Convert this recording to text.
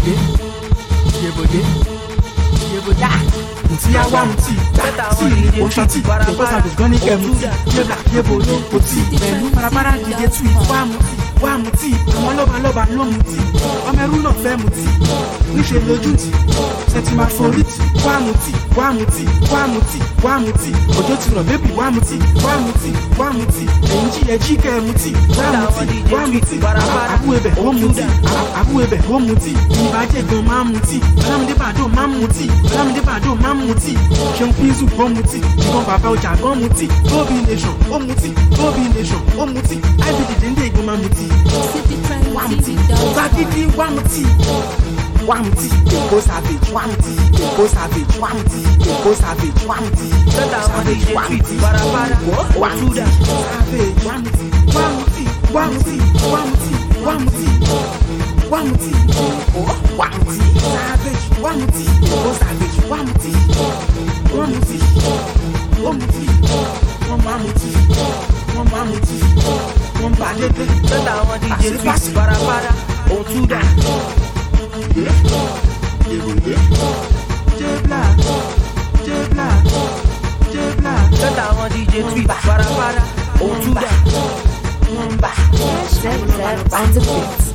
Yebode, yebode, yeboda. Muti awa muti, ti oshoti, yebo savage goni ke muti, yebla yebolo poti, pẹ̀lú parapara DJ tweet wá muti, àwọn lọ́balọ́ba ló muti, ọmọ ẹrú náà fẹ́ muti, níṣe lójú tì, ṣètì máa forí tì, wá muti, wá muti, wá muti, wá muti, òjò ti rọ̀ bébì wá muti, wá muti, wá muti, ẹ̀yin jí ẹ jí kẹ́ ẹ muti, wá muti, àbú ebẹ̀ ó muti, àbú ebẹ̀ ó muti, ìbàjẹ́ gan máa muti, ọlámídé bàdó máa muti, ọlámídé bàdó máa muti, ṣeun pínzù ó muti, ìbọn bàbá ọjà gan muti, tóbi nation ó muti, tóbi nation ó muti, ibd déndé ìgbọ́n máa muti. Wamuti, Bagidi, Wamuti, Wamuti, go savage, Wamuti, go savage, Wamuti, go savage, Wamuti, savage, Wamuti, Wamuti, savage, Wamuti, Wamuti, Wamuti, Wamuti, Wamuti, Wamuti, Wamuti, savage, Wamuti, go savage, Wamuti, Wamuti, Wamuti, Wamuti, Wamuti. Wọ́n bá lédè lọ́dà àwọn DJ Twix parapara ohun tún dà. Yebode, jebla, jebla, jebla. Lọ́dà àwọn DJ Twix parapara ohun tún dà. Wọ́n bá. #ZZ on the beat.